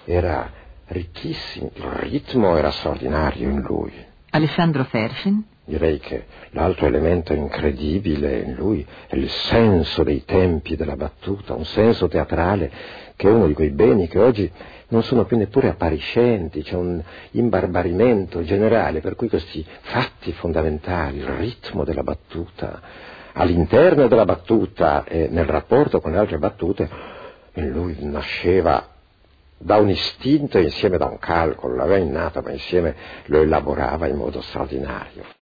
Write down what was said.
era ricchissimo, il ritmo era straordinario in lui. Alessandro Ferfin? Direi che l'altro elemento incredibile in lui è il senso dei tempi della battuta, un senso teatrale che è uno di quei beni che oggi non sono più neppure appariscenti, c'è un imbarbarimento generale, per cui questi fatti fondamentali, il ritmo della battuta, all'interno della battuta e nel rapporto con le altre battute, in lui nasceva da un istinto insieme da un calcolo, l'aveva innato, ma insieme lo elaborava in modo straordinario.